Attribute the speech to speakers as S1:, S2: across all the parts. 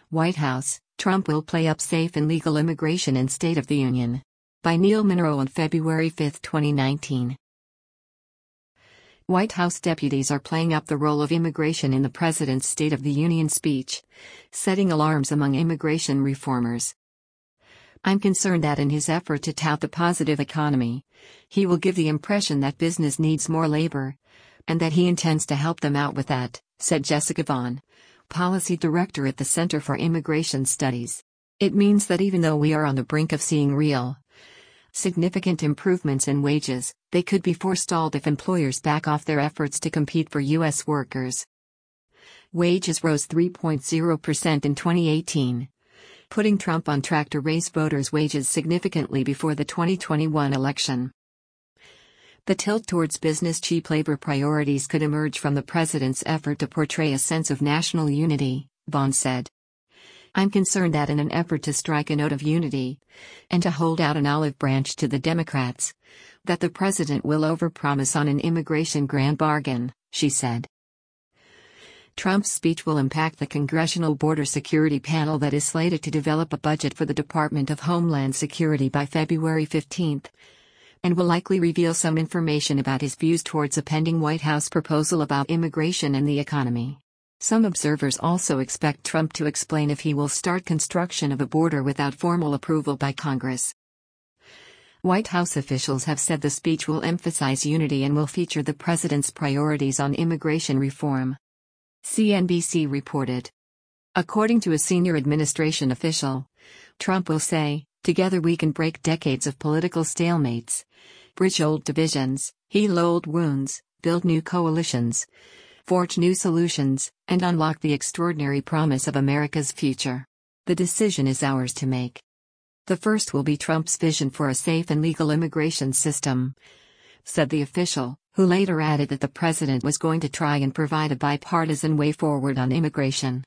S1: White House, Trump will play up safe and legal immigration in State of the Union. By Neil Munro on February 5, 2019. White House deputies are playing up the role of immigration in the president's State of the Union speech, setting alarms among immigration reformers. I'm concerned that in his effort to tout the positive economy, he will give the impression that business needs more labor, and that he intends to help them out with that, said Jessica Vaughn, policy director at the Center for Immigration Studies. It means that even though we are on the brink of seeing real, significant improvements in wages, they could be forestalled if employers back off their efforts to compete for U.S. workers. Wages rose 3.0% in 2018, putting Trump on track to raise voters' wages significantly before the 2021 election. The tilt towards business cheap labor priorities could emerge from the president's effort to portray a sense of national unity, Vaughn said. I'm concerned that in an effort to strike a note of unity, and to hold out an olive branch to the Democrats, that the president will overpromise on an immigration grand bargain, she said. Trump's speech will impact the Congressional Border Security Panel that is slated to develop a budget for the Department of Homeland Security by February 15, and will likely reveal some information about his views towards a pending White House proposal about immigration and the economy. Some observers also expect Trump to explain if he will start construction of a border without formal approval by Congress. White House officials have said the speech will emphasize unity and will feature the president's priorities on immigration reform. CNBC reported. According to a senior administration official, Trump will say, "Together we can break decades of political stalemates, bridge old divisions, heal old wounds, build new coalitions, forge new solutions, and unlock the extraordinary promise of America's future. The decision is ours to make." The first will be Trump's vision for a safe and legal immigration system, said the official, who later added that the president was going to try and provide a bipartisan way forward on immigration.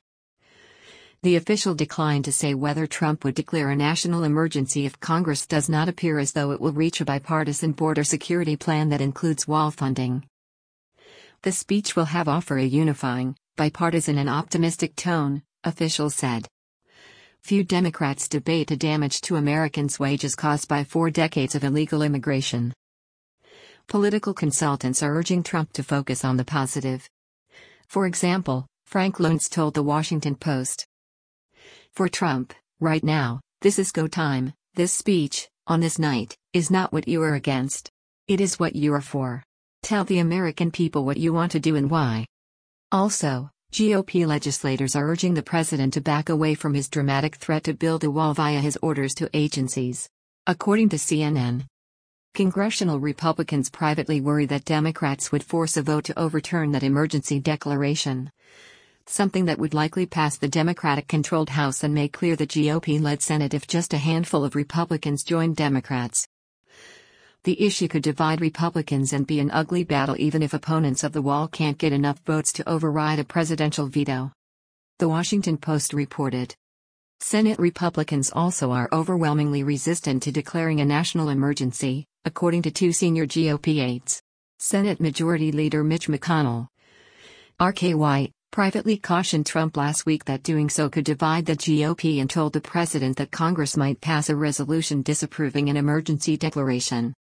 S1: The official declined to say whether Trump would declare a national emergency if Congress does not appear as though it will reach a bipartisan border security plan that includes wall funding. The speech will offer a unifying, bipartisan and optimistic tone, officials said. Few Democrats debate the damage to Americans' wages caused by 4 decades of illegal immigration. Political consultants are urging Trump to focus on the positive. For example, Frank Luntz told The Washington Post. For Trump, right now, this is go time. This speech, on this night, is not what you are against. It is what you are for. Tell the American people what you want to do and why. Also, GOP legislators are urging the president to back away from his dramatic threat to build a wall via his orders to agencies. According to CNN, congressional Republicans privately worry that Democrats would force a vote to overturn that emergency declaration, something that would likely pass the Democratic-controlled House and make clear the GOP-led Senate if just a handful of Republicans joined Democrats. The issue could divide Republicans and be an ugly battle even if opponents of the wall can't get enough votes to override a presidential veto. The Washington Post reported. Senate Republicans also are overwhelmingly resistant to declaring a national emergency, according to 2 senior GOP aides. Senate Majority Leader Mitch McConnell, RKY, privately cautioned Trump last week that doing so could divide the GOP and told the president that Congress might pass a resolution disapproving an emergency declaration.